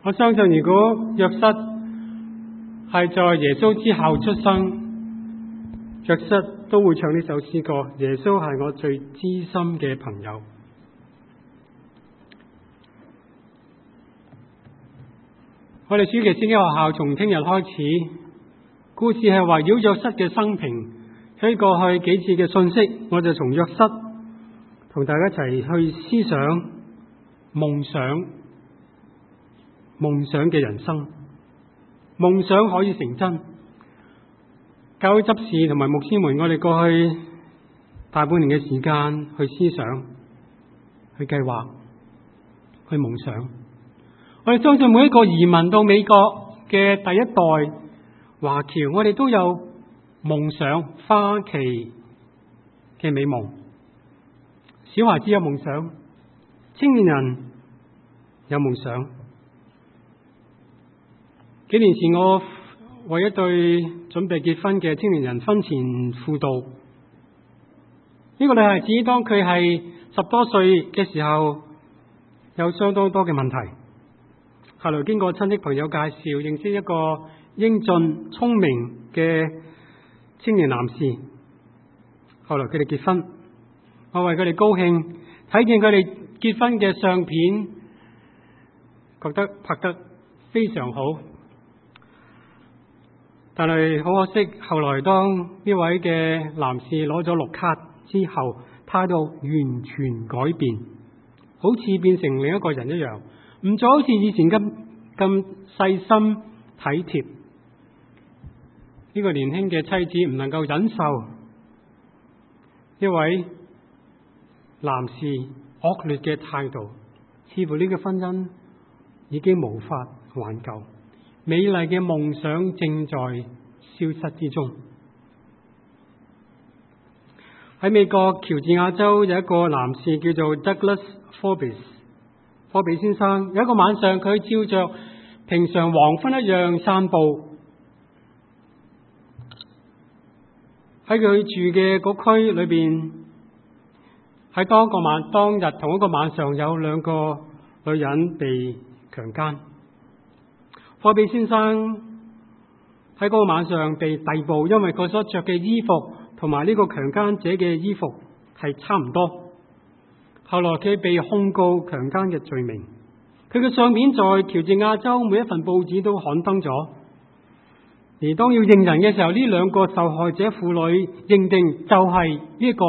我相信如果約瑟係在耶穌之後出生，約瑟都會唱呢首詩歌。耶穌係我最知心嘅朋友。我哋暑期聖經學校從聽日開始，故事係圍繞約瑟嘅生平。喺過去幾次嘅信息，我就從約瑟同大家一齊去思想夢想嘅人生。夢想可以成真。教會執事同埋牧師們，我哋過去大半年嘅時間去思想、去計劃、去夢想。我哋相信每一個移民到美國嘅第一代華僑，我哋都有夢想，花期嘅美夢。小孩子有夢想，青年人有夢想。幾年前我為一對準備結婚嘅青年人婚前輔導。呢個女孩子當佢係10多歲嘅時候，有相當多嘅問題。後來經過親戚朋友介紹，認識一個英俊聰明嘅青年男士。後來佢哋結婚，我為佢哋高興，睇見佢哋結婚嘅相片，覺得拍得非常好。但係好可惜，後來當呢位嘅男士攞咗綠卡之後，態度完全改變，好似變成另一個人一樣，唔再好似以前咁細心體貼。呢個年輕嘅妻子唔能夠忍受一位男士惡劣嘅態度，似乎呢個婚姻已經無法挽救，美麗嘅夢想正在消失之中。喺美國喬治亞州有一個男士叫做 Douglas Forbes， 科比先生。有一個晚上，佢照着平常黃昏一樣散步。喺佢住嘅嗰區裏邊，喺當日同一個晚上，有2個女人被強姦。科比先生喺嗰個晚上被逮捕，因為佢所着嘅衣服同埋呢個強姦者嘅衣服係差唔多。後來佢被控告強姦嘅罪名，佢嘅相片在喬治亞州每一份報紙都刊登咗。而當要認人嘅時候，呢2個受害者婦女認定就係呢個。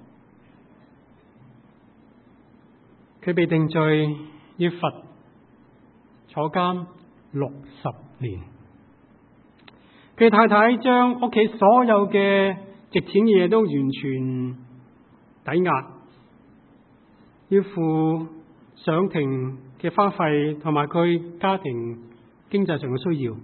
佢被定罪，要罰坐監60年。佢太太將屋企所有嘅值錢嘢都完全抵押，要付上庭嘅花費同埋佢家庭經濟上嘅需要。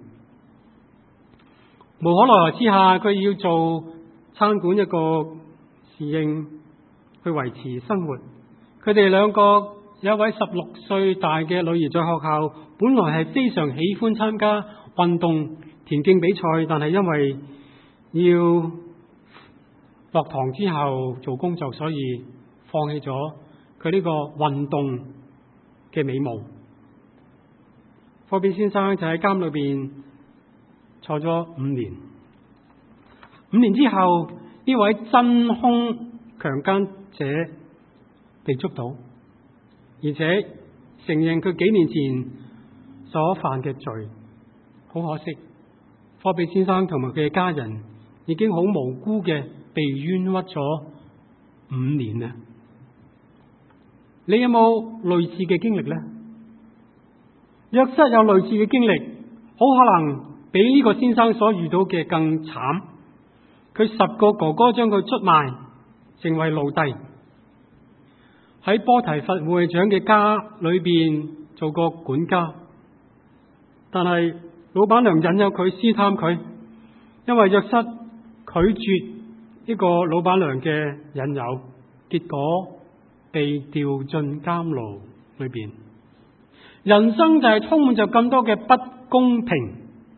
無可奈何之下，佢要做餐館一個侍應去維持生活。佢哋2個有一位16歲大嘅女兒，在學校本來係非常喜歡參加運動田徑比賽，但係因為要落堂之後做工作，所以放棄咗佢呢個運動嘅美夢。科比先生就喺監裏邊坐咗5年。5年之後，呢位真兇強姦者被捉到，而且承認佢幾年前所犯嘅罪。好可惜，科比先生同埋佢嘅家人已經好無辜嘅被冤屈咗5年啦。你有冇類似嘅經歷呢？約瑟有類似嘅經歷，好可能比呢個先生所遇到嘅更慘。佢10個哥哥將佢出賣，成為奴隸。喺波提乏護衛長嘅家裏邊做過管家，但係老闆娘引誘佢，試探佢，因為約瑟拒絕呢個老闆娘嘅引誘，結果被調進監牢裏邊。人生就係充滿着咁多嘅不公平，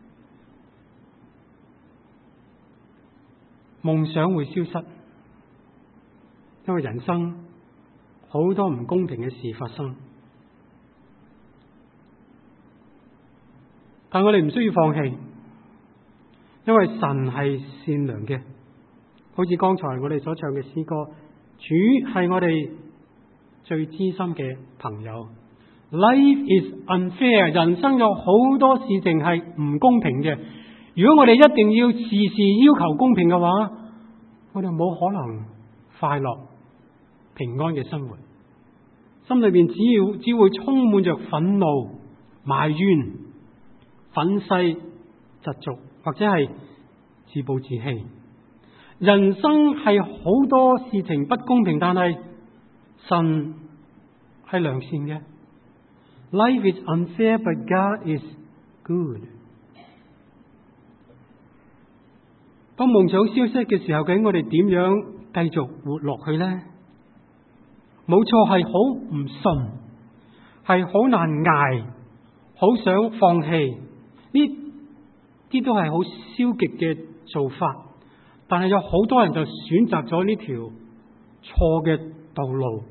夢想會消失，因為人生好多唔公平嘅事發生。 但我哋唔需要放棄，因為神係善良嘅。好似剛才我哋所唱嘅詩歌，主係我哋最知心嘅朋友。Life is unfair， 人生有好多事情係唔公平嘅。如果我哋一定要事事要求公平嘅話，我哋冇可能快樂平安嘅生活。心裏邊只會充滿着憤怒、埋怨、憤世嫉俗，或者係自暴自棄。人生係好多事情不公平，但係神係良善嘅。Life is unfair, but God is good。當夢想消失嘅時候，究竟我哋點樣繼續活落去呢？冇錯，係好唔順，係好難捱，好想放棄，呢啲都係好消極嘅做法。但係有好多人就選擇咗呢條錯嘅道路。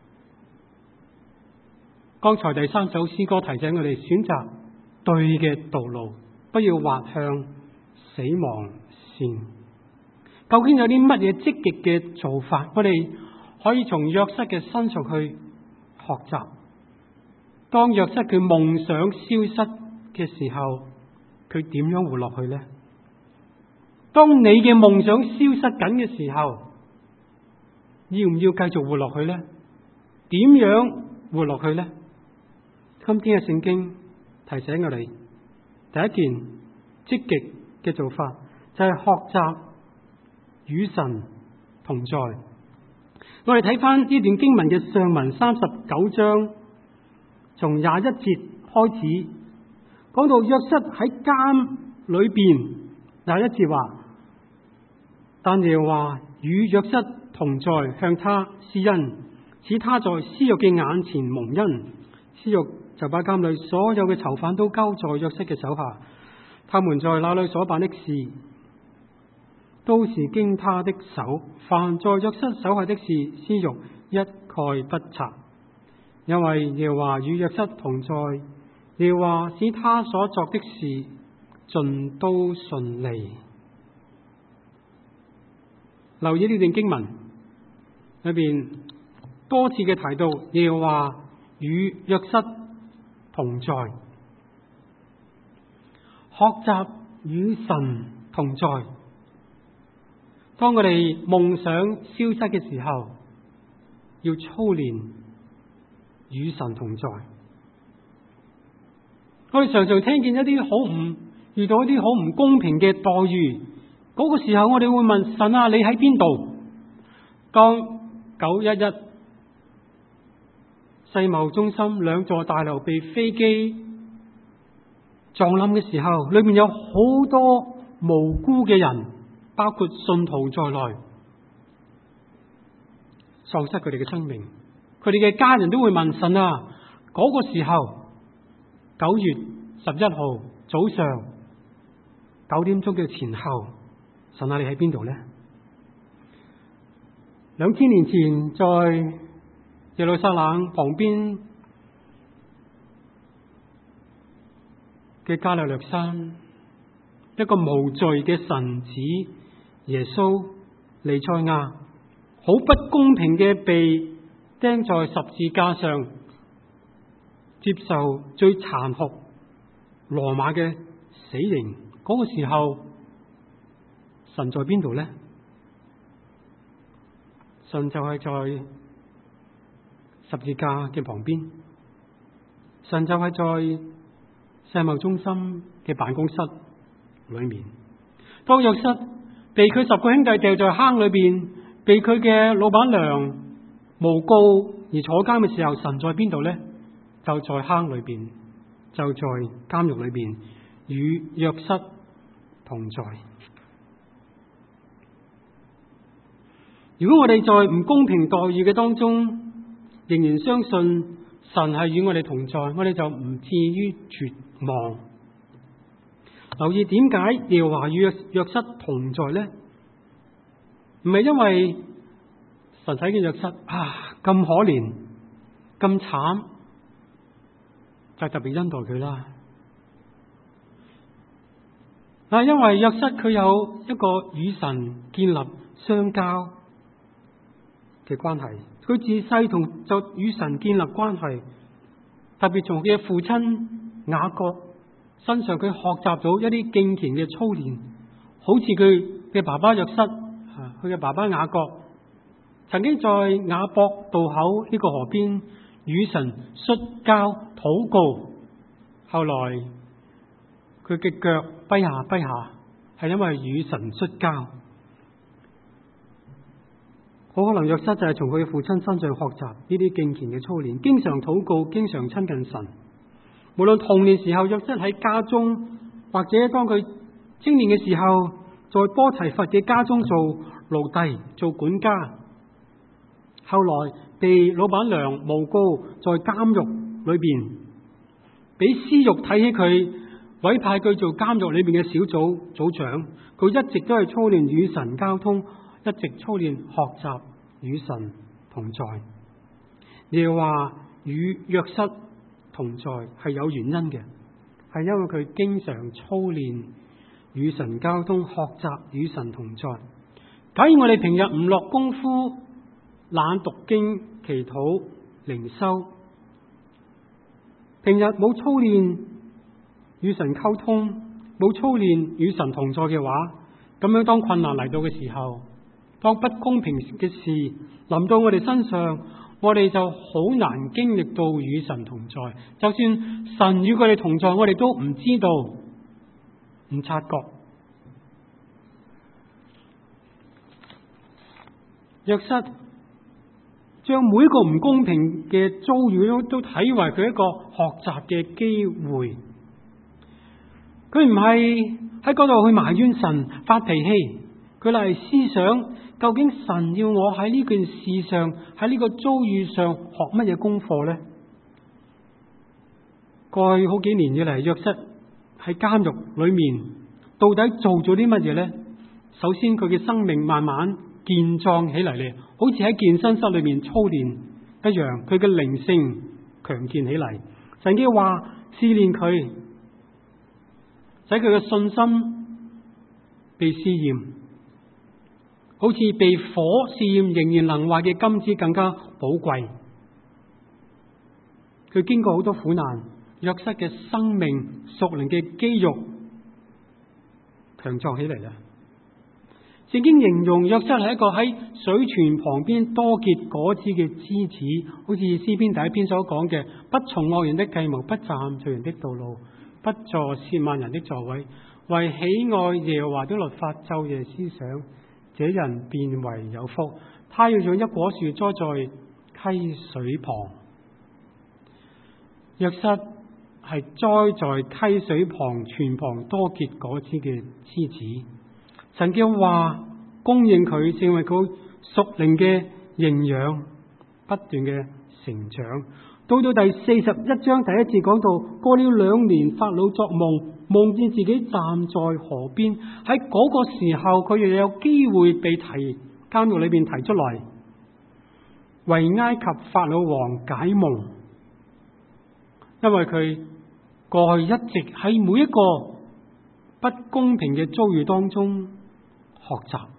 剛才第三首詩歌提醒我哋選擇對嘅道路，不要滑向死亡線。究竟有啲乜嘢積極嘅做法，我哋可以從約瑟嘅身上去學習？當約瑟佢夢想消失嘅時候，佢點樣活落去呢？當你嘅夢想消失緊嘅時候，要唔要繼續活落去呢？點樣活落去呢？今天嘅聖經提醒我哋，第一件積極嘅做法就係學習與神同在。我哋睇翻呢段經文嘅上文39章，從21節開始講到約瑟喺監裏邊。21節話，但耶和華與約瑟同在，向他施恩，使他在司獄嘅眼前蒙恩。司獄就把監裏所有嘅囚犯都交在約瑟嘅手下，他們在那裏所辦的事都是經他的手，凡在約瑟手下的事，司獄一概不察，因為耶和華與約瑟同在，耶和華使他所作的事盡都順利。留意呢段經文裏邊多次嘅提到耶和華與約瑟同在，學習與神同在。當我哋夢想消失嘅時候，要操練與神同在。我哋常常聽見遇到一啲好唔公平嘅待遇，嗰個時候我哋會問神啊，你喺邊度？當911世貿中心2座大樓被飛機撞冧嘅時候，裏面有好多無辜嘅人，包括信徒在內，喪失佢哋嘅生命。佢哋嘅家人都會問神啊，嗰個時候9月11號早上9點鐘嘅前後，神啊，你喺邊度呢？2000年前在耶路撒冷旁邊嘅加利略山，一個無罪嘅神子耶穌彌賽亞，好不公平嘅被釘在十字架上，接受最殘酷羅馬嘅死刑。嗰個時候，神在邊度呢？神就係在十字架嘅旁邊，神就係在世貿中心嘅辦公室裏面。當約瑟被佢10個兄弟掉在坑裏邊，被佢嘅老闆娘誣告而坐監嘅時候，神在邊度呢？就在坑裏邊，就在監獄裏邊，與約瑟同在。如果我哋在唔公平待遇嘅當中，仍然相信神係與我哋同在，我哋就唔至於絕望。留意點解耶和華與約瑟同在呢？唔係因為神睇見約瑟咁可憐咁慘，就特別恩待佢啦。 嗱，因為約瑟佢有一個與神建立相交嘅關係，佢自細就與神建立關係，特別從佢嘅父親雅各身上，佢學習到一啲敬虔嘅操練，好似佢嘅爸爸約瑟，佢嘅爸爸雅各曾經在雅博渡口呢個河邊與神摔跤禱告，後來佢嘅腳跛下，係因為與神摔跤。好可能約瑟就係從佢嘅父親身上學習呢啲敬虔嘅操練，經常禱告，經常親近神。無論童年時候約瑟喺家中，或者當佢青年嘅時候，在波提乏嘅家中做奴隸、做管家，後來被老闆娘誣告在監獄裏邊，俾私慾睇起佢，委派佢做監獄裏邊嘅小組組長。佢一直都係操練與神交通，一直操練學習與神同在。耶和華與約瑟同在係有原因嘅，係因為佢經常操練與神交通，學習與神同在。假如我哋平日唔落功夫，懶讀經、祈禱、靈修，平日冇操練與神溝通，冇操練與神同在嘅話，咁樣當困難嚟到嘅時候，當不公平嘅事臨到我哋身上，我哋就好難經歷到與神同在。就算神與佢哋同在，我哋都唔知道、唔察覺。約瑟將每一個唔公平嘅遭遇都睇為佢一個學習嘅機會。佢唔係喺嗰度去埋怨神、發脾氣，佢嚟思想究竟神要我喺呢件事上、喺呢個遭遇上學乜嘢功課呢？過去好幾年以嚟，約瑟喺監獄裏面到底做咗啲乜嘢呢？首先，佢嘅生命慢慢健壯起嚟咧，好似喺健身室裏面操練一樣，佢嘅靈性強健起嚟。神嘅話試煉佢，使佢嘅信心被試驗，好似被火試驗仍然能壞嘅金子更加寶貴。佢經過好多苦難，約瑟嘅生命屬靈嘅肌肉強壯起嚟啦。聖經形容約瑟係一個喺水泉旁邊多結果子嘅枝子，好似詩篇第一篇所講嘅，不從惡人的計謀，不站罪人的道路，不坐褻慢人的座位，為喜愛耶和華的律法晝夜思想，這人便為有福。他要像一棵樹栽在溪水旁。約瑟係栽在溪水旁、泉旁多結果子嘅枝子。神嘅話供應佢，成為佢屬靈嘅營養，不斷嘅成長。到第41章第一節講到，過了2年，法老作夢，夢見自己站在河邊。喺嗰個時候，佢又有機會被監獄裏邊提出來，為埃及法老王解夢。因為佢過去一直喺每一個不公平嘅遭遇當中學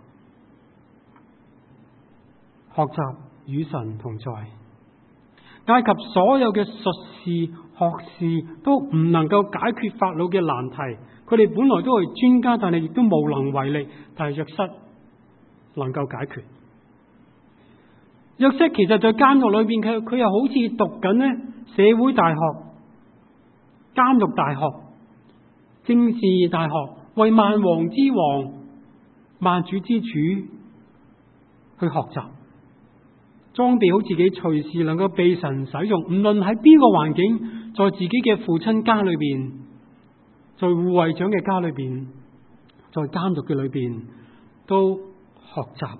習與神同在。埃及所有嘅術士、學士都唔能夠解決法老嘅難題，佢哋本來都係專家，但係亦都無能為力。但係約瑟能夠解決。約瑟其實在監獄裏邊，佢又好似讀緊呢社會大學、監獄大學、政治大學，為萬王之王、萬主之主去學習，裝備好自己，隨時能夠被神使用。唔論喺邊個環境，在自己嘅父親家裏邊，在護衛長嘅家裏邊，在監獄嘅裏邊，都學習。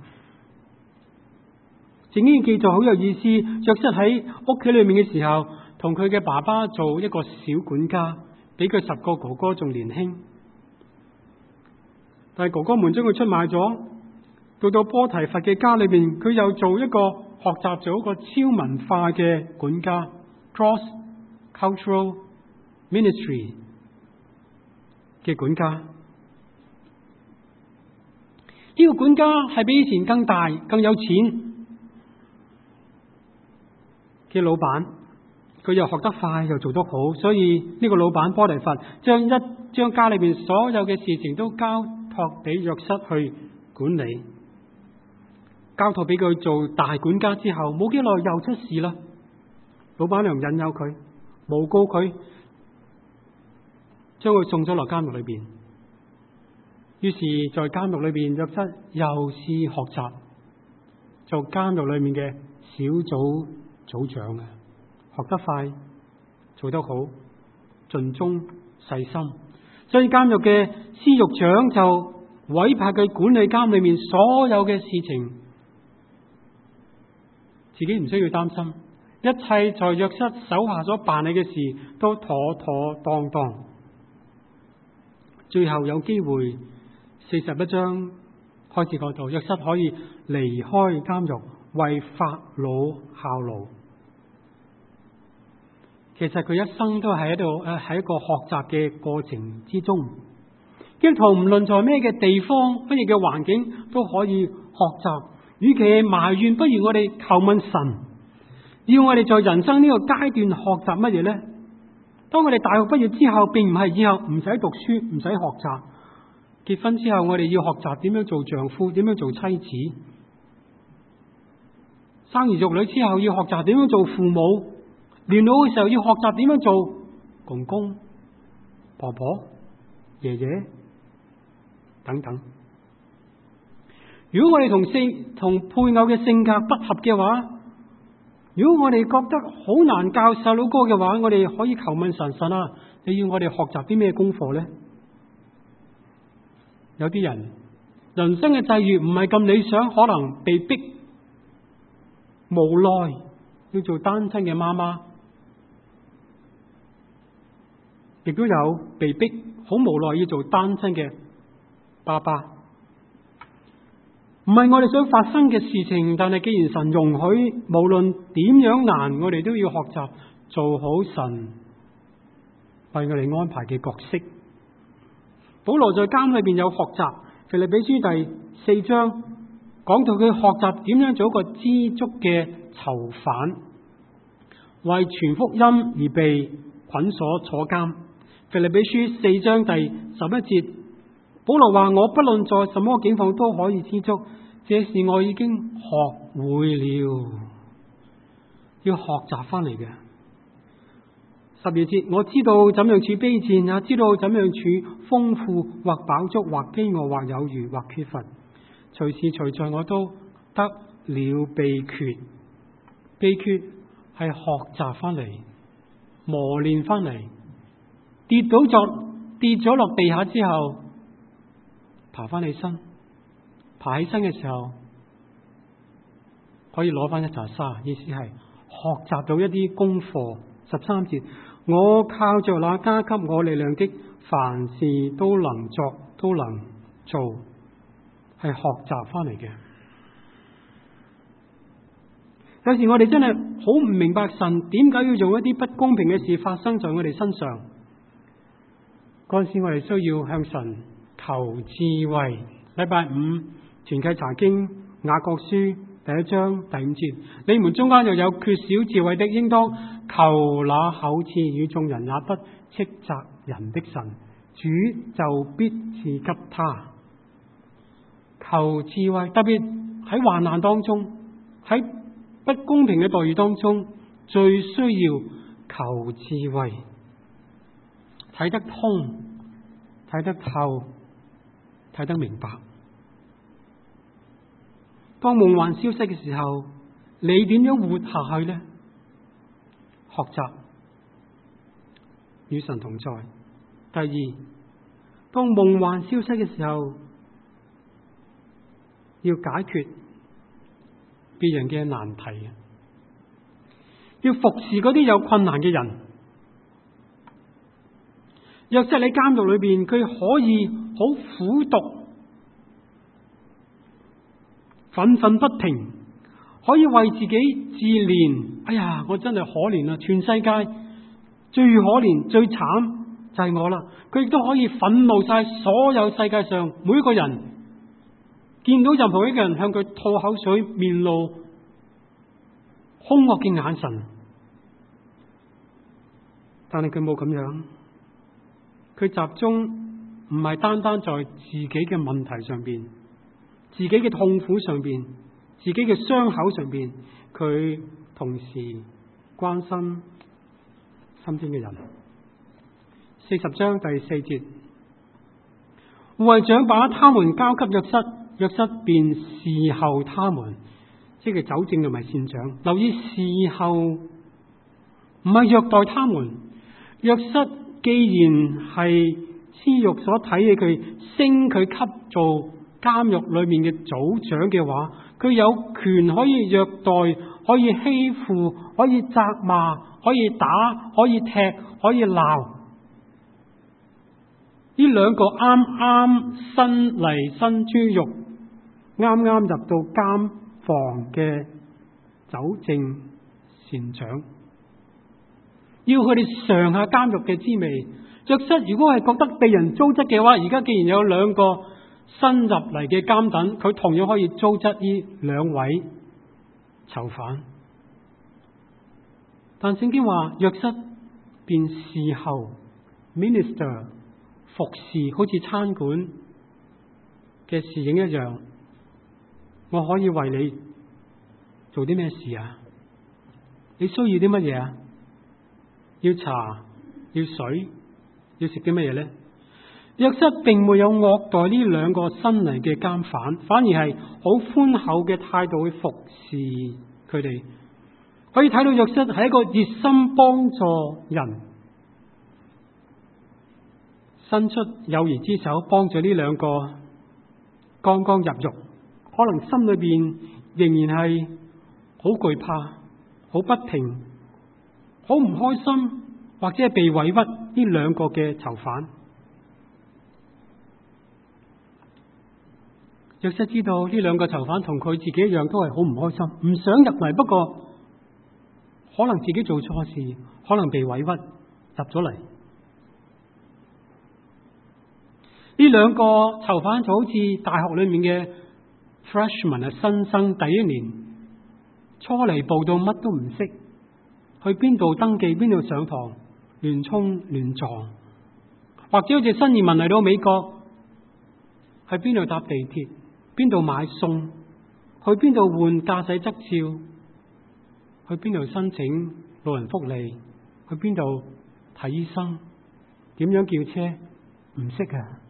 聖經記載好有意思，約瑟喺屋企裏面嘅時候，同佢嘅爸爸做一個小管家，比佢10個哥哥仲年輕。但係哥哥們將佢出賣咗，到波提乏嘅家裏邊，佢又做一個學習做一個超文化嘅管家 ，cross cultural ministry 嘅管家。 呢個管家係比以前更大、更有錢嘅老闆，佢又學得快又做得好，所以呢個老闆波提乏將家裏邊所有嘅事情都交託俾約瑟去管理。交託俾佢做大管家之後，冇幾耐又出事啦。老闆娘引誘佢，誣告佢，將佢送咗落監獄裏邊。於是，在監獄裏邊，約瑟又是學習做監獄裏面嘅小組組長啊，學得快，做得好，盡忠細心。所以監獄嘅司獄長就委派佢管理監裏面所有嘅事情，自己唔需要擔心，一切在約瑟手下所辦理嘅事都妥妥當當。最後有機會41章開始嗰度，約瑟可以離開監獄，為法老效勞。其實佢一生都係喺一個學習嘅過程之中。基督徒唔論在咩嘅地方、乜嘢嘅環境都可以學習。與其埋怨，不如我哋求問神，要我哋在人生呢個階段學習乜嘢呢？當我哋大學畢業之後，並唔係以後唔使讀書、唔使學習。結婚之後，我哋要學習點樣做丈夫，點樣做妻子。生兒育女之後，要學習點樣做父母。年老嘅時候，要學習點樣做公公、婆婆、爺爺等等。如果我哋同配偶嘅性格不合嘅話，如果我哋覺得好難教細佬哥嘅話，我哋可以求問神啊，你要我哋學習啲咩功課呢？有啲人人生嘅際遇唔係咁理想，可能被逼無奈要做單親嘅媽媽，亦都有被逼好無奈要做單親嘅爸爸。唔係我哋想發生嘅事情，但係既然神容許，無論點樣難，我哋都要學習做好神為我哋安排嘅角色。保羅在監裏邊有學習，腓立比書第4章講到佢學習點樣做一個知足嘅囚犯，為傳福音而被捆鎖坐監。腓立比書4章第11節，保羅話：我不論在什麼境況都可以知足，這是我已經學會了，要學習翻嚟嘅。12節，我知道怎樣處卑賤，也知道怎樣處豐富，或飽足，或飢餓，或有餘，或缺乏。隨時隨在我都得了秘訣。秘訣係學習翻嚟，磨練翻嚟。跌咗落地下之後，爬翻起身，爬起身嘅時候可以攞翻一紮沙，意思係學習到一啲功課。13節，我靠着那加給我力量的，凡事都能作，都能做，係學習翻嚟嘅。有時我哋真係好唔明白神點解要做一啲不公平嘅事發生在我哋身上。嗰陣時我哋需要向神求智慧。禮拜5團契查經雅各書第1章第5節，你們中間又有缺少智慧的，應當求那厚賜與眾人也不斥責人的神，主就必賜給他。求智慧，特別喺患難當中，喺不公平嘅待遇當中，最需要求智慧，睇得通，睇得透，睇得明白。當夢幻消息嘅時候，你點樣活下去呢？學習與神同在。第二，當夢幻消息嘅時候，要解決別人嘅難題，要服侍嗰啲有困難嘅人。約瑟喺監獄裏邊，佢可以好苦毒、憤憤不平，可以為自己自憐。哎呀，我真係可憐啊！全世界最可憐、最慘就係我啦。佢亦都可以憤怒晒所有世界上每一個人， 見到任何一個人向佢吐口水，面露兇惡嘅眼神，但係佢冇咁樣，佢集中唔係單單在自己嘅問題上邊，自己嘅痛苦上邊，自己嘅傷口上邊，佢同時關心身邊嘅人。40章第4節，護衛長把他們交給約瑟，約瑟便侍候他們，即係酒政同埋膳長。留意侍候唔係虐待他們。約瑟既然係私欲所睇嘅，佢升佢級做監獄裏面嘅組長嘅話，佢有權可以虐待，可以欺負，可以責罵，可以打，可以踢，可以鬧。呢兩個啱啱新嚟新豬肉，啱啱入到監房嘅酒政膳長，要佢哋嘗下監獄嘅滋味。約瑟如果係覺得被人糟質嘅話，而家既然有兩個新入嚟嘅監躉，佢同樣可以糟質呢兩位囚犯。但聖經話約瑟便侍候 minister 服侍，好似餐館嘅侍應一樣。我可以為你做啲咩事啊？你需要啲乜嘢啊？要茶，要水，要食啲乜嘢呢？約瑟並沒有惡待呢兩個新嚟嘅監犯，反而係好寬厚嘅態度去服侍佢哋。可以睇到約瑟係一個熱心幫助人，伸出友誼之手幫助呢兩個剛剛入獄，可能心裏邊仍然係好懼怕、好不平、好唔開心，或者係被委屈呢兩個嘅囚犯。約瑟知道呢兩個囚犯同佢自己一樣都係好唔開心，唔想入嚟，不過可能自己做錯事，可能被委屈入咗嚟。呢兩個囚犯就好似大學裏面嘅 freshman 啊，新生第一年初嚟報到，乜都唔識，去邊度登記邊度上堂，亂衝亂撞，或者好似新移民嚟到美國，去邊度搭地鐵，邊度買餸，去邊度換駕駛執照，去邊度申請老人福利，去邊度睇醫生，點樣叫車，唔識啊！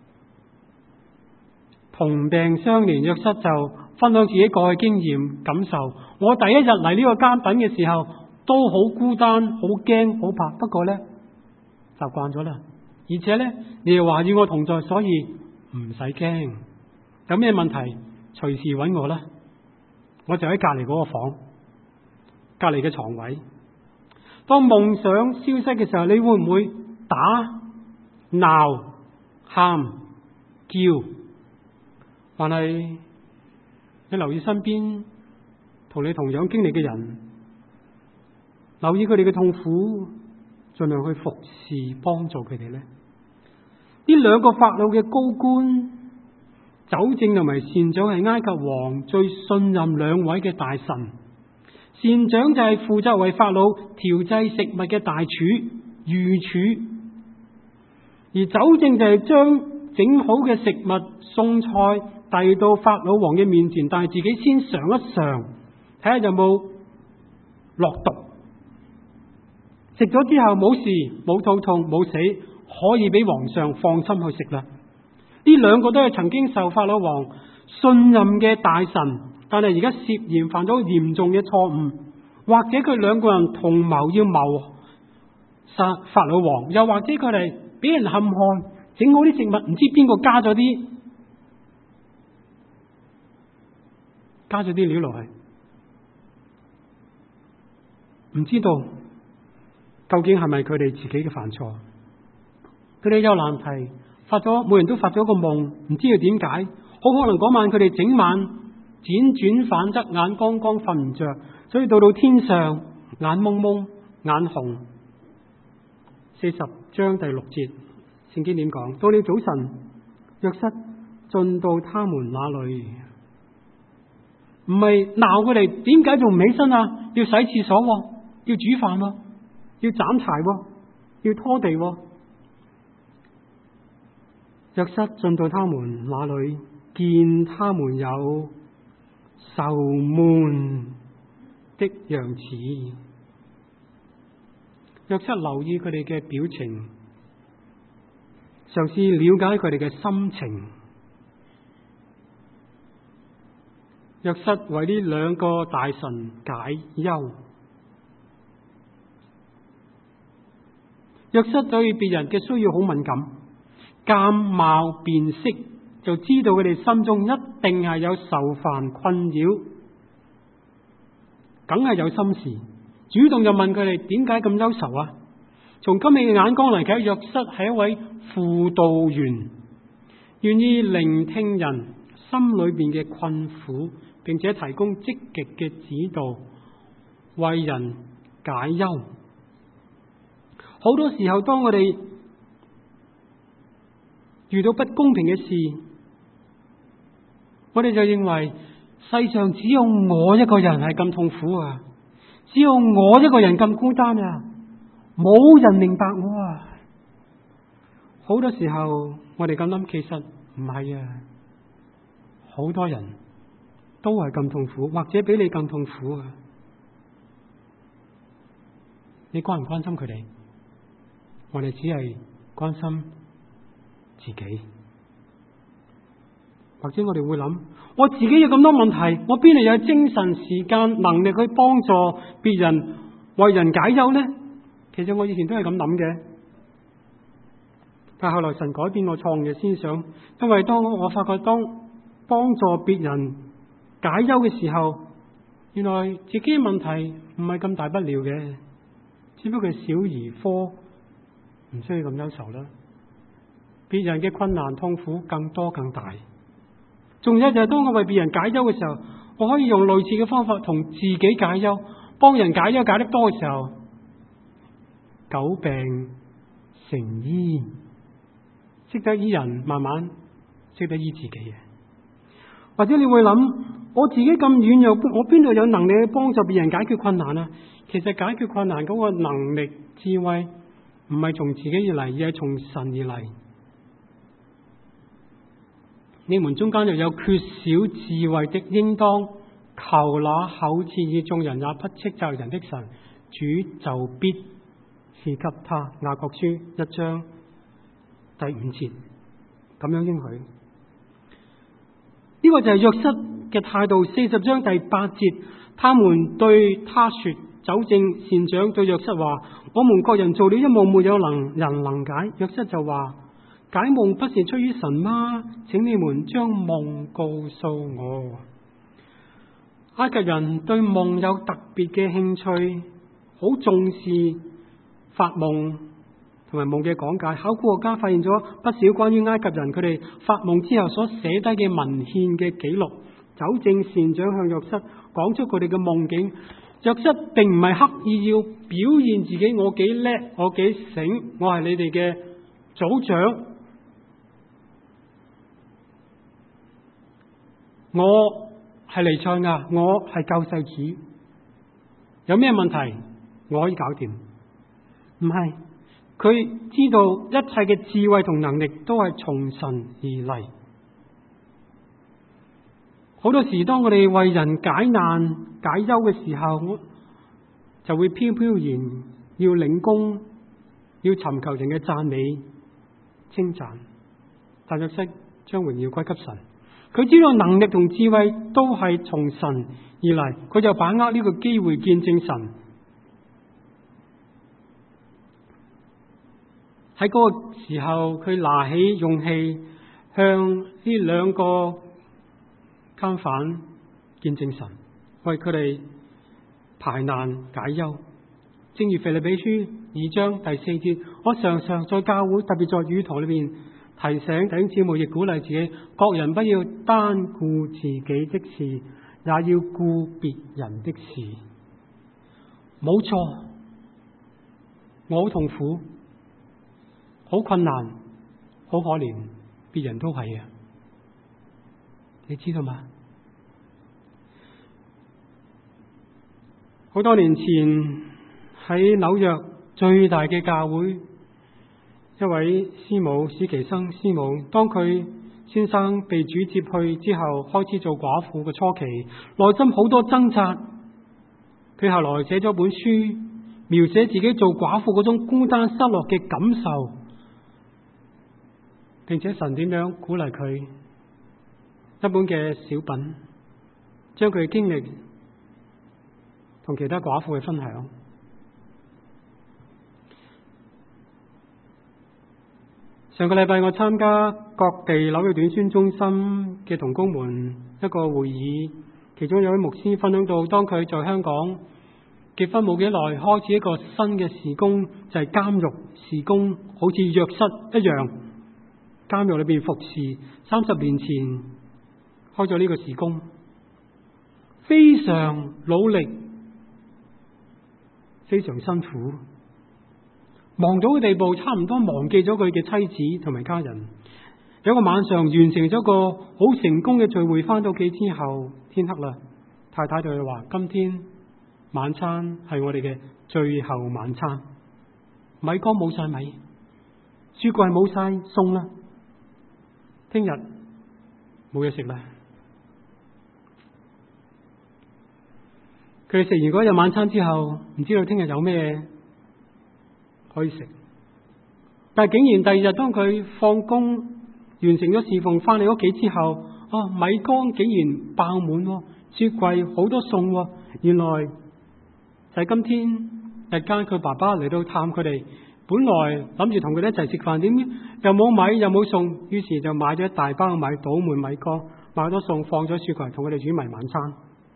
同病相憐，約瑟就分享自己過去經驗感受。我第一日嚟呢個監躉嘅時候，都好孤單、好驚、好怕。不過呢，習慣咗啦。而且呢，你又話與我同在，所以唔使驚。有咩問題隨時揾我啦。我就喺隔籬嗰個房，隔籬嘅床位。當夢想消失嘅時候，你會唔會打、鬧、喊、叫？但係你留意身邊同你同樣經歷嘅人，留意佢哋嘅痛苦，盡量去服侍幫助佢哋呢。呢兩個法老嘅高官，酒政同埋膳長係埃及王最信任兩位嘅大臣。膳長就係負責為法老調製食物嘅大廚、御廚，而酒政就係將整好嘅食物餸菜遞到法老王嘅面前，但係自己先嘗一嘗，睇下有冇落毒。食咗之後冇事，冇肚痛，冇死，可以俾皇上放心去食啦。呢兩個都係曾經受法老王信任嘅大臣，但係而家涉嫌犯咗嚴重嘅錯誤，或者佢兩個人同謀要謀殺法老王，又或者佢哋俾人陷害，整好啲食物唔知邊個加咗啲料落去，唔知道究竟係咪佢哋自己嘅犯錯。佢哋有難題，每人都發咗個夢，唔知道點解，好可能嗰晚佢哋整晚輾轉反側，眼光光瞓唔着，所以到天上眼蒙蒙眼紅。40章第6節聖經點講？到了早晨，約瑟進到他們那裏。唔係鬧佢哋，點解仲唔起身啊？要洗廁所喎，要煮飯喎，要斬柴喎，要拖地喎。約瑟進到他們那裏，見他們有愁悶的樣子。約瑟留意佢哋嘅表情，嘗試了解佢哋嘅心情。約瑟為呢兩個大臣解憂。約瑟對別人嘅需要好敏感，鑑貌辨識，就知道佢哋心中一定係有愁煩困擾，梗係有心事，主動就問佢哋點解咁憂愁啊？從今日嘅眼光嚟睇，約瑟係一位輔導員，願意聆聽人心裏邊嘅困苦，並且提供積極嘅指導，為人解憂。好多時候，當我哋遇到不公平嘅事，我哋就認為世上只有我一個人係咁痛苦啊，只有我一個人咁孤單啊，冇人明白我啊。好多時候我哋咁諗，其實唔係啊，好多人都係咁痛苦，或者比你更痛苦啊。你關唔關心佢哋？我哋只係關心自己，或者我哋會諗，我自己有咁多問題，我邊度有精神、時間、能力去幫助別人、為人解憂呢？其實我以前都係咁諗嘅，但係後來神改變我錯誤嘅思想，因為當我發覺當幫助別人解憂嘅時候，原來自己嘅問題唔係咁大不了嘅，只不過係小兒科。唔需要咁憂愁啦，別人嘅困難痛苦更多更大。仲有就係當我為別人解憂嘅時候，我可以用類似嘅方法同自己解憂，幫人解憂解得多嘅時候，久病成醫，識得醫人，慢慢識得醫自己嘅。或者你會諗，我自己咁軟弱，我邊度有能力去幫助別人解決困難啊？其實解決困難嗰個能力、智慧，唔係從自己而嚟，而係從神而嚟。你們中間又有缺少智慧的，應當求那厚賜與眾人也不斥責人的神，主就必賜給他。雅各書1章第5節咁樣應許。呢個就係約瑟嘅態度。40章第8節，他們對他說，酒政善長對約瑟話，我們各人做了一夢，沒有人能解。約瑟就話，解夢不是出於神嗎？請你們將夢告訴我。埃及人對夢有特別嘅興趣，好重視發夢同埋夢嘅講解。考古學家發現咗不少關於埃及人佢哋發夢之後所寫低嘅文獻嘅記錄。酒政善長向約瑟講出佢哋嘅夢境。約瑟並唔係刻意要表現自己，我幾叻，我幾醒，我係你哋嘅組長，我係彌賽亞，我係救世主，有咩問題我可以搞掂。唔係，佢知道一切嘅智慧同能力都係從神而嚟。好多時當我哋為人解難解憂嘅時候，我就會飄飄然要領功，要尋求人嘅讚美稱讚。但約瑟將榮耀歸給神，佢知道能力同智慧都係從神而嚟，佢就把握呢個機會見證神。喺嗰個時候，佢拿起勇氣向呢兩個監犯見證神，為佢哋排難解憂。正如腓立比書2章第4節，我常常在教會，特別在語堂裏面提醒弟兄姊妹，亦鼓勵自己，各人不要單顧自己的事，也要顧別人的事。冇錯，我好痛苦，好困難，好可憐，別人都係啊。 你知道嗎？好多年前喺紐約最大嘅教會，一位師母史其生師母，當佢先生被主接去之後，開始做寡婦嘅初期，內心好多掙扎。佢後來寫咗本書，描寫自己做寡婦嗰種孤單失落嘅感受，並且神點樣鼓勵佢，一本嘅小品，將佢嘅經歷同其他寡婦去分享。上個禮拜我參加各地紐約短宣中心嘅同工們一個會議，其中有位牧師分享到，當佢在香港結婚冇幾耐，開始一個新嘅事工，就係監獄事工，好似約瑟一樣，監獄裏邊服侍。30年前開咗呢個事工，非常努力，非常辛苦，忙到嘅地步，差唔多忘記咗佢嘅妻子同埋家人。有個晚上完成咗個好成功嘅聚會，翻到屋企之後，天黑啦，太太對佢話：今天晚餐係我哋嘅最後晚餐，米缸冇晒米，雪櫃冇晒餸啦，聽日冇嘢食啦。佢哋食完嗰日晚餐之後，唔知道聽日有咩可以食，但係竟然第二日當佢放工完成咗侍奉翻嚟屋企之後，米缸竟然爆滿，雪櫃好多餸，原來就係今天日間佢爸爸嚟到探佢哋，本來諗住同佢哋一齊食飯，點知又冇米又冇餸，於是就買咗一大包米，倒滿米缸，買咗餸放咗雪櫃，同佢哋煮埋晚餐。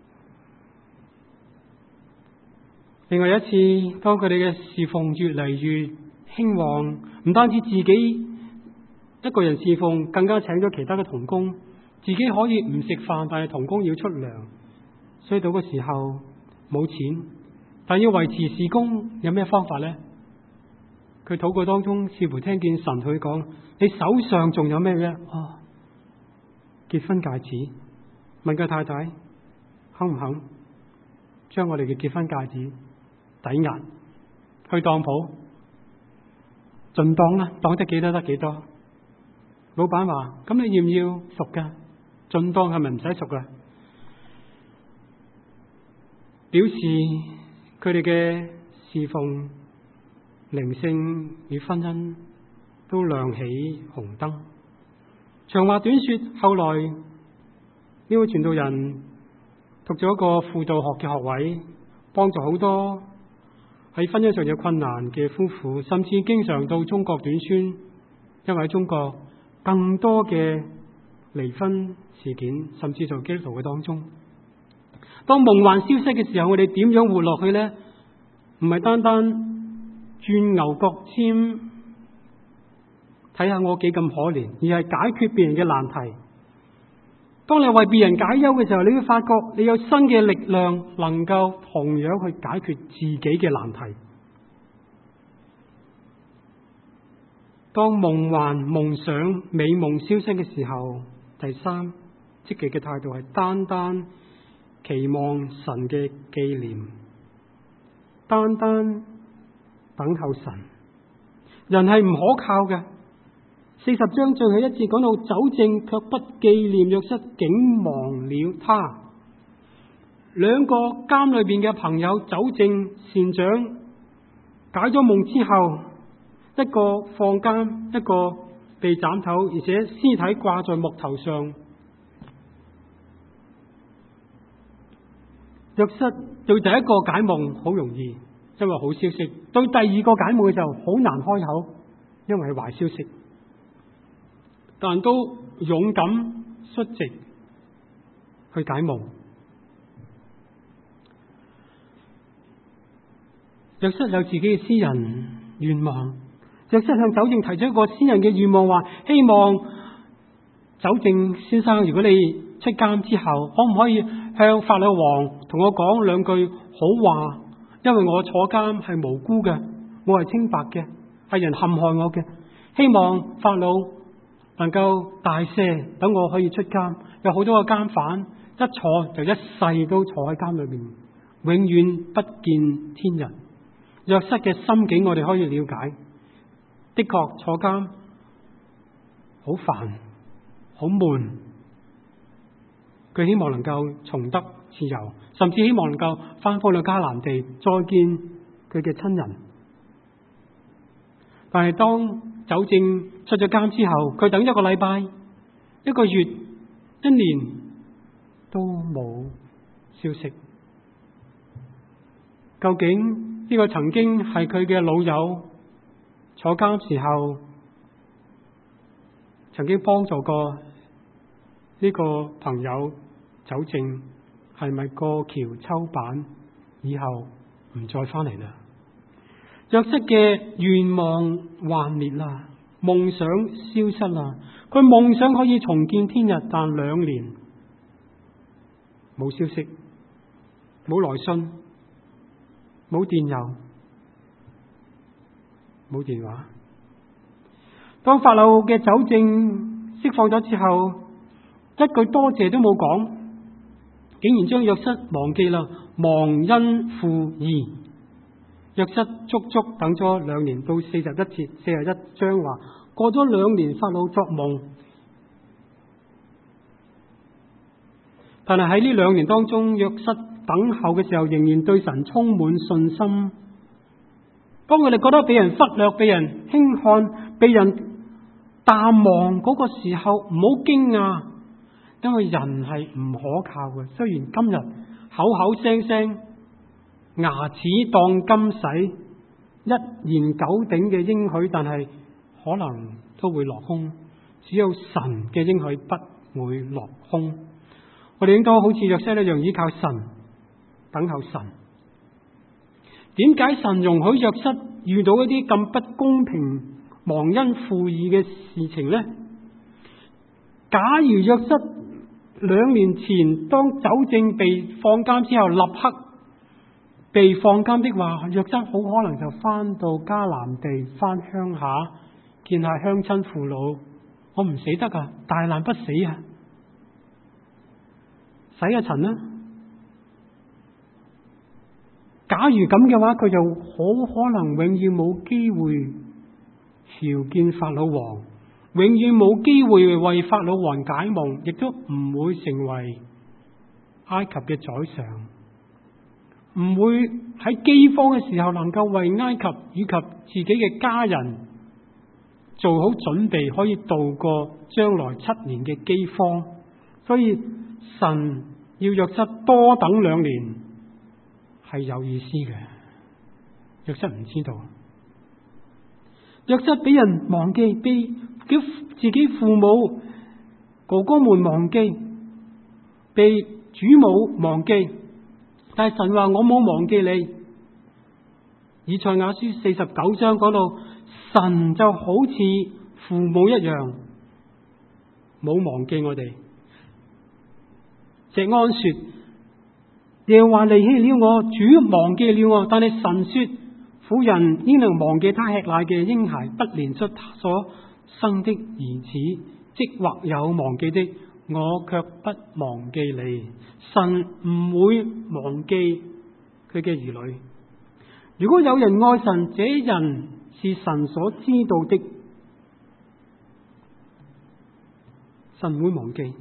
另外一次，當佢哋嘅侍奉越嚟越興旺，唔單止自己一個人侍奉，更加請咗其他嘅同工，自己可以唔食飯，但係同工要出糧，所以到嘅時候冇錢，但要維持事工，有咩方法呢？佢禱告當中似乎聽見神同佢講：你手上仲有咩嘅？結婚戒指。問個太太肯唔肯將我哋嘅結婚戒指抵押去當鋪，盡當啦，當得幾多得幾多。老闆話：咁你要唔要贖噶？盡當係咪唔使贖噶？表示佢哋嘅侍奉、靈性與婚姻都亮起紅燈。長話短說，後來呢位傳道人讀咗一個輔導學嘅學位，幫助好多喺婚姻上有困難嘅夫婦，甚至經常到中國短宣，因為喺中國更多嘅離婚事件，甚至在基督徒嘅當中。當夢幻消失嘅時候，我哋點樣活落去呢？唔係單單轉牛角尖，睇下我幾咁可憐，而係解決別人嘅難題。當你為別人解憂嘅時候，你會發覺你有新嘅力量，能夠同樣去解決自己嘅難題。當夢幻、夢想、美夢消失嘅時候，第三，積極嘅態度係單單期望神嘅紀念，單單等候神。人係唔可靠嘅。40章最後一節講到，酒政卻不紀念約瑟，竟忘了他。兩個監裏邊嘅朋友，酒政善長解咗夢之後，一個放監，一個被斬頭，而且屍體掛在木頭上。約瑟對第一個解夢好容易，因為好消息；對第二個解夢嘅時候好難開口，因為係壞消息。但都勇敢率直去解夢。約瑟有自己嘅私人願望，約瑟向酒政提出一個私人嘅願望，話希望酒政先生，如果你出監之後，可唔可以向法老王同我講兩句好話？因為我坐監係無辜嘅，我係清白嘅，係人陷害我嘅，希望法老能夠大赦，等我可以出監。有好多個監犯一坐就一世都坐喺監裏面，永遠不見天日。約瑟嘅心境我哋可以了解，的確坐監好煩好悶，佢希望能夠重得自由，甚至希望能夠翻返去迦南地再見佢嘅親人。但係當酒政出咗監之後，佢等一個禮拜、一個月、一年都冇消息。究竟呢個曾經係佢嘅老友，坐監時候曾經幫助過呢個朋友酒政，係咪過橋抽板以後唔再翻嚟啦？約瑟嘅願望幻滅啦，夢想消失啦。佢夢想可以重見天日，但2年冇消息，冇來信，冇電郵，冇電話。當法老嘅酒政釋放咗之後，一句多謝都冇講，竟然將約瑟忘記啦，忘恩負義。約瑟足足等咗2年，到41節41章話，過咗2年，法老作夢。但係喺呢2年當中，約瑟等候嘅時候，仍然對神充滿信心。當佢哋覺得被人忽略、被人輕看、被人淡忘嗰個時候，唔好驚訝，因為人係唔可靠嘅。雖然今日口口聲聲牙齒當金使，一言九鼎嘅應許，但係可能都會落空。只有神嘅應許不會落空。我哋應該好似約瑟一樣依靠神，等候神。點解神容許約瑟遇到一啲咁不公平、忘恩負義嘅事情呢？假如約瑟2年前當酒政被放監之後立刻被放監的話，約瑟好可能就翻到迦南地，翻鄉下見下鄉親父老。我唔死得啊，大難不死啊，洗一塵啦。假如咁嘅話，佢就好可能永遠冇機會朝見法老王，永遠冇機會為法老王解夢，亦都唔會成為埃及嘅宰相，唔會喺饑荒嘅時候能夠為埃及以及自己嘅家人做好準備，可以度過將來7年嘅饑荒。所以神要約瑟多等2年係有意思嘅。約瑟唔知道，約瑟俾人忘記，俾自己父母哥哥們忘記，被主母忘記，但係神話我冇忘記你。以賽亞書49章講到，神就好似父母一樣，冇忘記我哋。錫安說，耶和華離棄了我，主忘記了我。但係神說，婦人焉能忘記他吃奶嘅嬰孩，不憐恤他所生的兒子？即或有忘記的，我卻不忘記你。神唔會忘記佢嘅兒女。如果有人愛神，這人是神所知道的，神唔會忘記。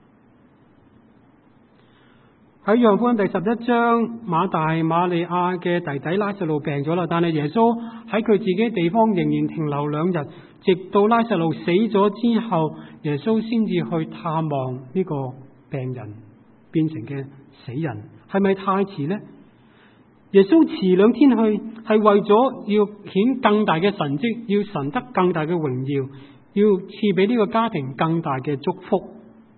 喺約翰福音第11章，馬大馬利亞嘅弟弟拉撒路病咗啦，但係耶穌喺佢自己地方仍然停留2日，直到拉撒路死咗之後，耶穌先至去探望呢個病人變成嘅死人。係咪太遲呢？耶穌遲2天去，係為咗要顯更大嘅神蹟，要神得更大嘅榮耀，要賜俾呢個家庭更大嘅祝福，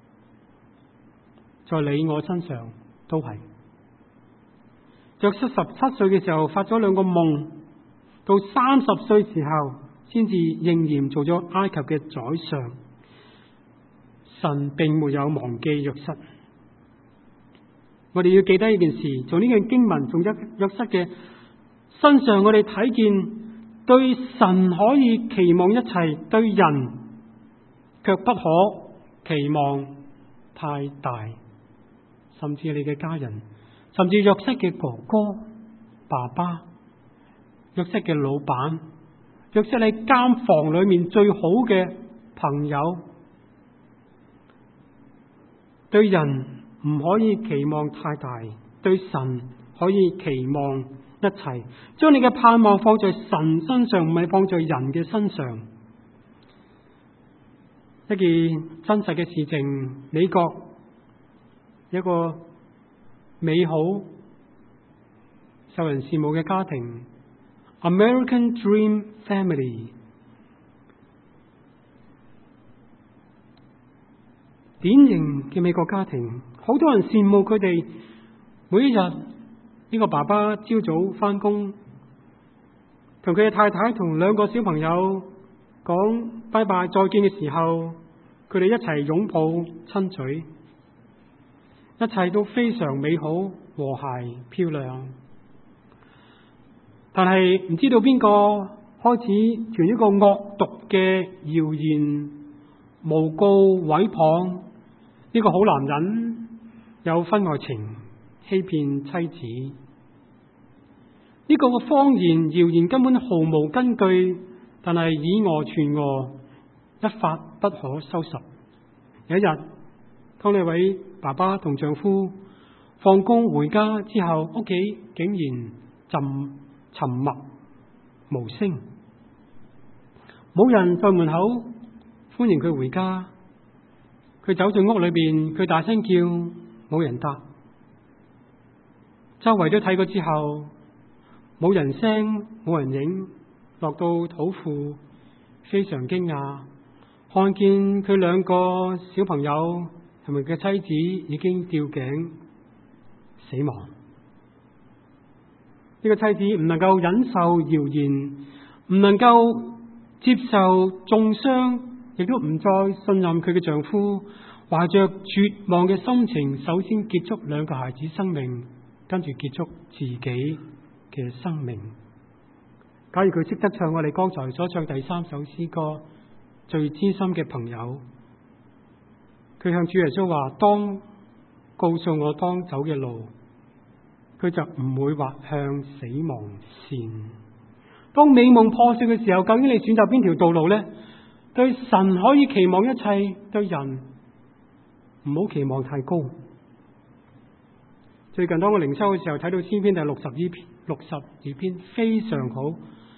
在你我身上都係。約瑟17歲嘅時候發咗2個夢，到30歲時候先至應驗做咗埃及嘅宰相。神並沒有忘記約瑟。我哋要記得呢件事，從呢件經文，從約瑟嘅身上，我哋睇見對神可以期望一切，對人卻不可期望太大。甚至你嘅家人，甚至約瑟嘅哥哥、爸爸，約瑟嘅老闆，約瑟喺監房裏面最好嘅朋友，對人唔可以期望太大，對神可以期望一切。將你嘅盼望放在神身上，唔係放在人嘅身上。一件真實嘅事情，美國一個美好受人羨慕嘅家庭 ，American Dream Family， 典型嘅美國家庭，好多人羨慕佢哋。每一日呢個爸爸朝早返工，同佢嘅太太同兩個小朋友講拜拜再見嘅時候，佢哋一齊擁抱親嘴，一切都非常美好、和諧、漂亮。但係唔知道邊個開始傳一個惡毒嘅謠言，誣告毀謗呢個好男人有婚外情，欺騙妻子。呢個嘅謊言謠言根本毫無根據，但係以訛傳訛，一發不可收拾。有一日，當呢位爸爸同丈夫放工回家之後，屋企竟然沉默無聲，冇人在門口歡迎佢回家。佢走進屋裏邊，佢大聲叫，冇人答。周圍都睇過之後，冇人聲，冇人影。落到土庫，非常驚訝，看見佢兩個小朋友同埋佢嘅妻子已經吊頸死亡。呢個妻子唔能夠忍受謠言，唔能夠接受中傷，亦都唔再信任佢嘅丈夫，懷着絕望嘅心情，首先結束兩個孩子生命，跟住結束自己嘅生命。假如佢識得唱我哋剛才所唱第3首詩歌《最知心嘅朋友》，佢向主耶穌話：當告訴我當走嘅路，佢就唔會滑向死亡線。當美夢破碎嘅時候，究竟你選擇邊條道路呢？對神可以期望一切，對人唔好期望太高。最近當我靈修嘅時候，睇到詩篇第62篇，非常好。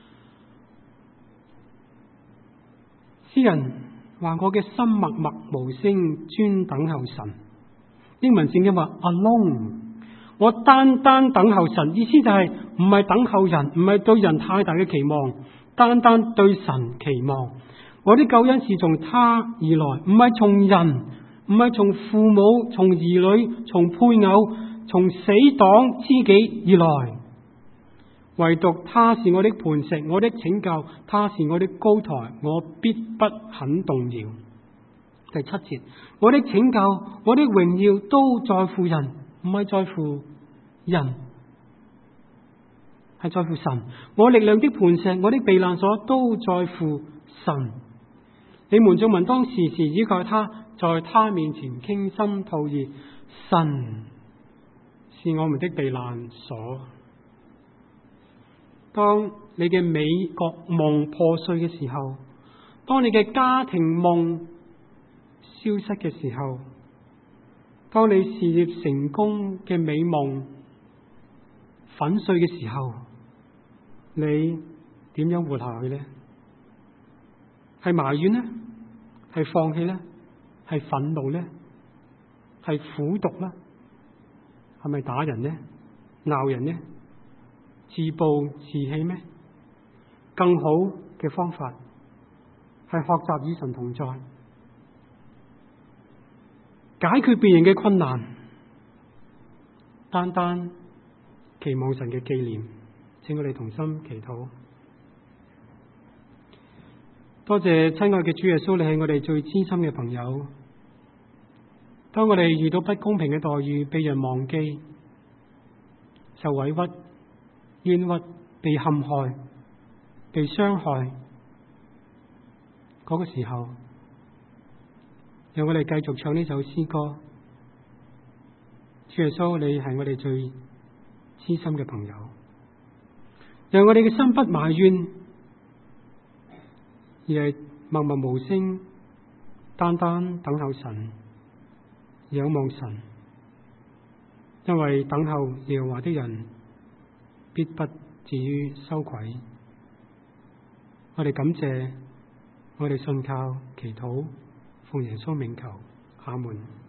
詩人話：我嘅心默默無聲，專等候神。英文聖經話 alone， 我單單等候神，意思就係唔係等候人，唔係對人太大嘅期望，單單對神期望。我啲救恩是從他而來，唔係從人，唔係從父母、從兒女、從配偶、從死黨知己而來。唯獨他是我的磐石，我的拯救，他是我的高台，我必不肯動搖。第7節，我的拯救，我的榮耀都在乎人，唔係在乎人，係在乎神。我力量的磐石，我的避難所都在乎神。你們眾民當時時倚靠他，在他面前傾心吐意。神是我們的避難所。當你嘅美國夢破碎嘅時候，當你嘅家庭夢消失嘅時候，當你事業成功嘅美夢粉碎嘅時候，你點樣活下去呢？係埋怨呢？係放棄呢？係憤怒呢？係苦毒呢？係咪打人呢？鬧人呢？自暴自棄咩？更好嘅方法係學習與神同在，解決別人嘅困難，單單期望神嘅紀念。請我哋同心祈禱。多謝親愛嘅主耶穌，你係我哋最知心嘅朋友。當我哋遇到不公平嘅待遇，被人忘記，受委屈、冤屈、被陷害、被傷害，嗰個時候， 讓我哋繼續唱呢首詩歌。主耶穌，你係我哋最知心嘅朋友，讓我哋嘅心不埋怨，而係默默無聲，單單等候神，仰望神。因為等候耶和華的人，必不至於羞愧。我哋感謝，我哋信靠，祈禱，奉耶穌名求，阿門。